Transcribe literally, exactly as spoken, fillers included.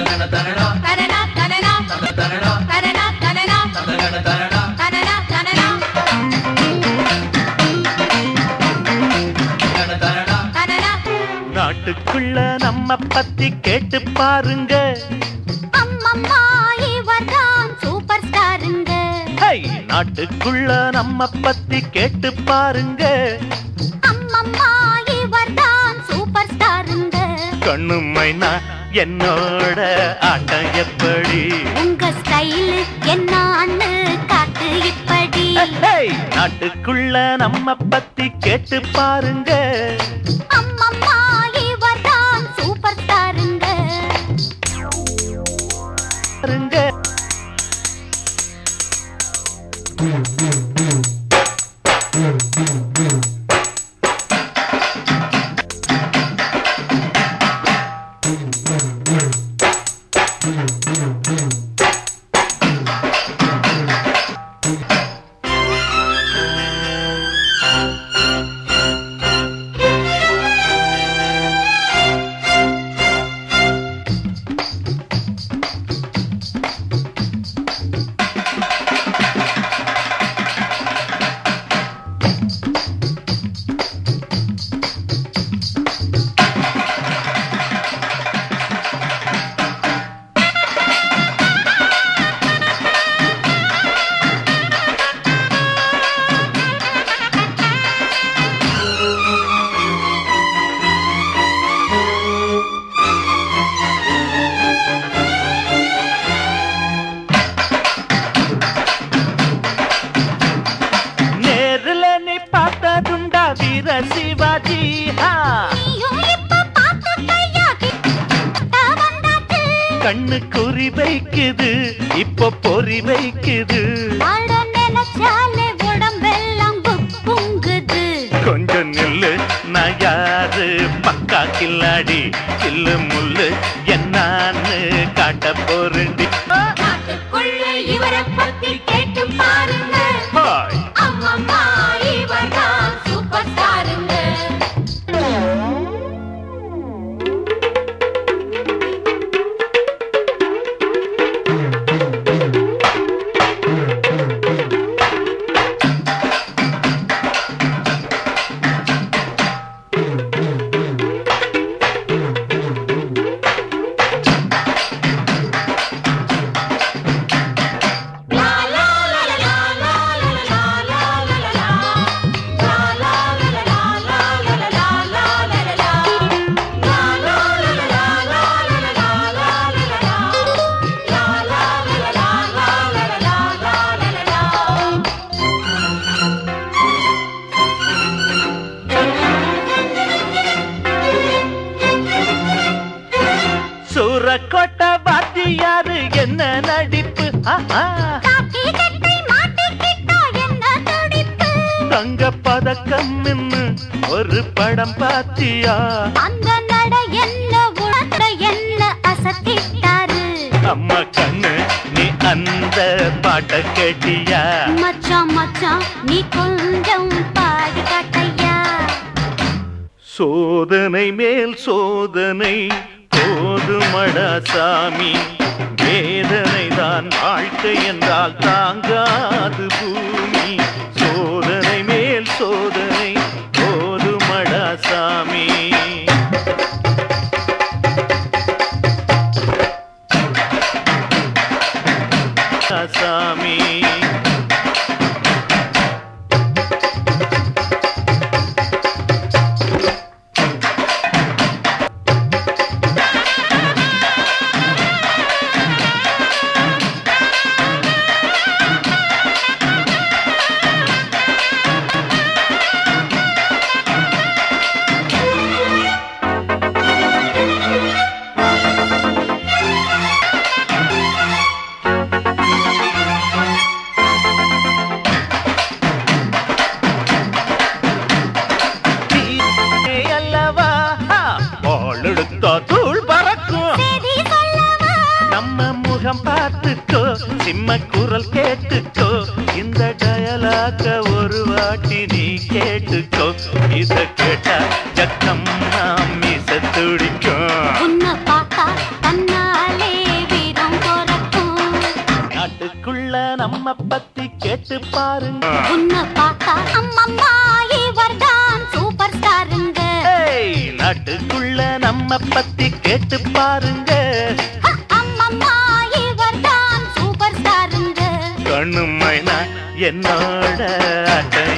நாட்டுக்குள்ள நம்ம பத்தி கேட்டு பாருங்க. அம்மம்மா இவர்தான் சூப்பர் ஸ்டாருங்க. நாட்டுக்குள்ள நம்ம பத்தி கேட்டு பாருங்க. அம்மம்மா இவர்தான் சூப்பர் ஸ்டாருங்க. கண்ணுமைனா என்னோட ஆட்டம் எப்படி? உங்க ஸ்டைல் என்னான்னு காட்டு இப்படி. நாட்டுக்குள்ள நம்ம பத்தி கேட்டு பாருங்க. அம்மம்மா இவர்தான் சூப்பர் ஸ்டாருங்க. சிவாஜி கண்ணு குறி வைக்குது, இப்போ பொறி வைக்குது. கொஞ்சம் நில்லு, நான் யாரு பக்கா கில்லாடி. சில்லு முள்ளு என்னான்னு காட்ட போறேன்டி. இவரை பத்தி கேட்டு பாருங்க. அம்மம்மா இவர்தான் சூப்பர் ஸ்டாருங்க. சூரக்கோட்டை வாத்தியாரு என்ன நடிப்பு. தங்க பதக்கம் நின்னு ஒரு படம் பாத்தியா? அந்த நட என்ன உணர்த்த என்ன அசத்திட்டாரு. அம்மா கண்ணு நீ அந்த பாட்ட கேட்டியா? மச்சான் மச்சான் நீ கொஞ்சம் பாடி காட்டையா. சோதனை மேல் சோதனை போதுமடா சாமி. வேதனை தான் வாழ்க்கை என்றால் தாங்காது பூமி. சோதனை மேல் சோதனை போதுமடா சாமி. சாமி தூள் பறக்கும். நம்ம முகம் பார்த்துக்கோ, சிம்ம குரல் கேட்டுக்கோ. இந்த டயலாக ஒரு வாட்டி நீ கேட்டுக்கோ. இத கேட்டா ஜக்கம் நாம் மீச துடிக்கும். உன்னை பார்த்தா தன்னாலே நம்ம பத்தி கேட்டு பாருங்க. உன்னை பார்த்தா அம்மம்மா இவர்தான் சூப்பர் ஸ்டாருங்க. ஏய், நாட்டுக்குள்ள நம்ம பத்தி கேட்டு பாருங்க. அம்மம்மா இவர்தான் சூப்பர் ஸ்டாருங்க. கண்ணு மைனா என்னோட அட்ட